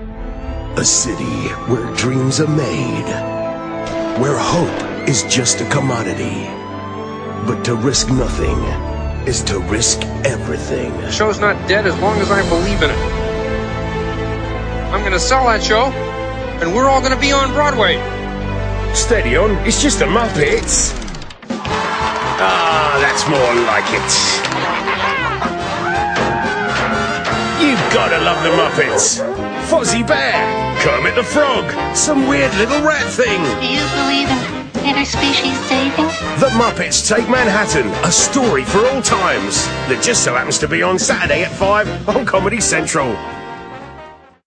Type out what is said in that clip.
A city where dreams are made, where hope is just a commodity. But to risk nothing is to risk everything. The show's not dead as long as I believe in it. I'm gonna sell that show, and we're all gonna be on Broadway. Steady on, it's just the Muppets. Ah, that's more like it. You've gotta love the Muppets. Fozzie Bear, Kermit the Frog, some weird little rat thing. Do you believe in interspecies dating? The Muppets Take Manhattan, a story for all times. That just so happens to be on Saturday at 5 on Comedy Central.